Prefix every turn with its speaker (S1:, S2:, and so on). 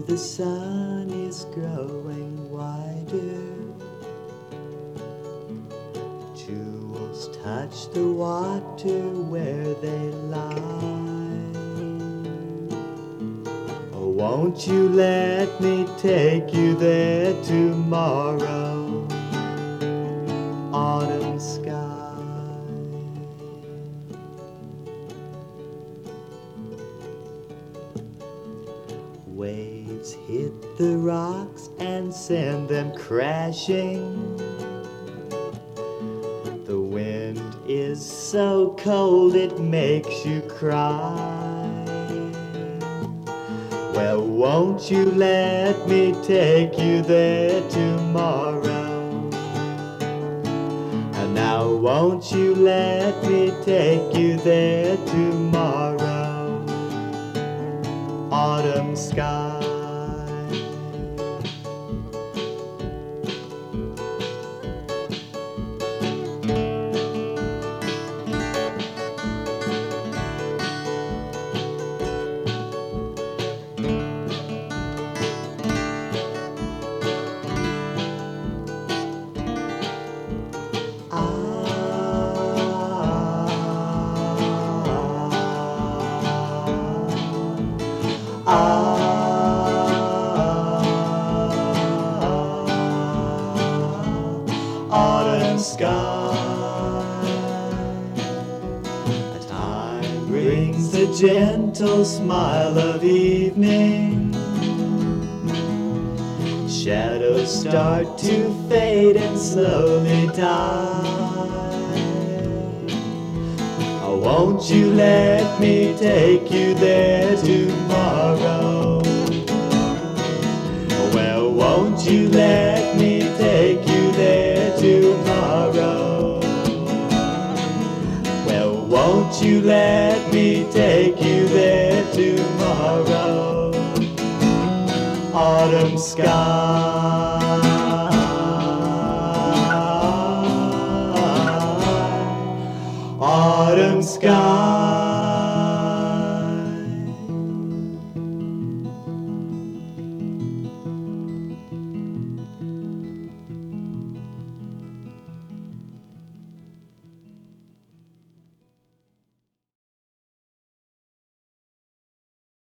S1: the sun is growing wider. Jewels touch the water where they lie. Oh, won't you let me take you there tomorrow? Autumn sky. Waves hit the rocks and send them crashing. The wind is so cold it makes you cry. Well, won't you let me take you there tomorrow? And now won't you let me take you there tomorrow? Autumn sky. Autumn sky. Time brings the gentle smile of evening. Shadows start to fade and slowly die. Oh, won't you let me take you there tomorrow? Well, won't you let me take you there tomorrow? Well, won't you let me take you there tomorrow? Autumn sky. Autumn sky.